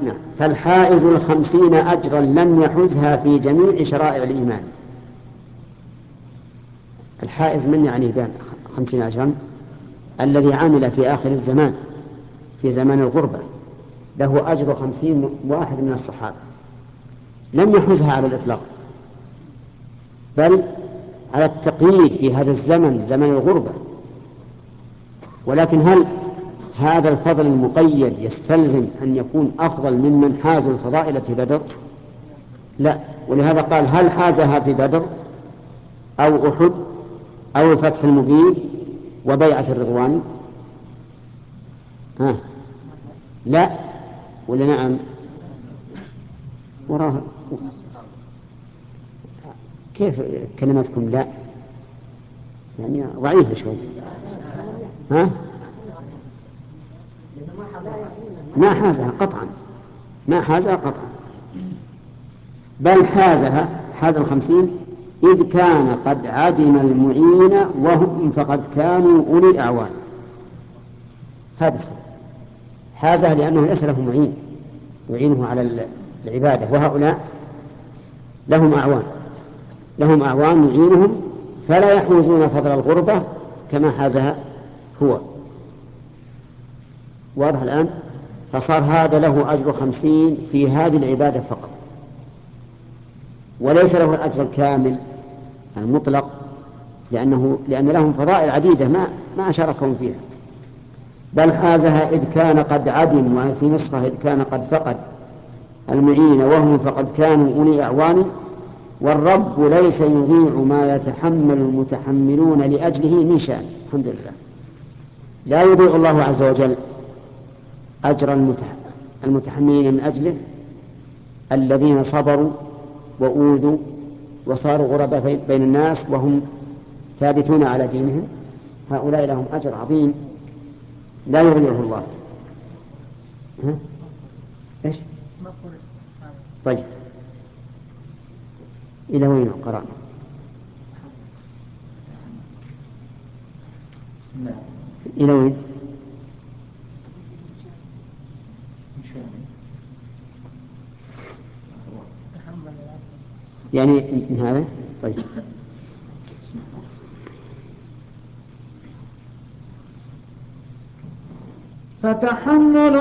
نعم. فالحائز 50 أجرا لم يحزها في جميع شرائع الإيمان. الحائز من يعني بان 50 أجرا؟ الذي عمل في آخر الزمان في زمان الغربة له أجر 50 واحد من الصحابة، لم يحزها على الإطلاق، بل على التقييد في هذا الزمن، زمن الغربة. ولكن هل هذا الفضل المقيد يستلزم أن يكون أفضل ممن حازوا الفضائل في بدر؟ لا. ولهذا قال هل حازها في بدر أو أحد أو الفتح المبين وبيعة الرضوان؟ لا ولا نعم؟ وراها كيف كلمتكم لا يعني ضعيفة شوي؟ ما حازها قطعا، ما حازها قطعا، بل حاز 50 إذ كان قد عدم المعين وهم فقد كانوا أولي الأعوان. هذا السبب، حازها لأنه ليس له معين يعينه على العبادة، وهؤلاء لهم أعوان يعينهم، فلا يحوزون فضل الغربة كما حازها هو. واضح الآن؟ فصار هذا له أجر 50 في هذه العبادة فقط، وليس له الأجر الكامل المطلق، لأن لهم فضائل عديدة ما شاركهم فيها. بل حازها إذ كان قد عدم، وفي نسخة إذ كان قد فقد المعين وهم فقد كانوا أولي أعوان. والرب ليس يضيع ما يتحمل المتحملون لأجله من شأن. الحمد لله. لا يضيع الله عز وجل أجر المتحملين من أجله الذين صبروا وأوذوا وصاروا غرباء بين الناس وهم ثابتون على دينهم، هؤلاء لهم أجر عظيم لا يضيعه الله. إيش؟ طيب إلى وين قرأنا؟ إلى وين؟ يعني من هذا. طيب فتحمل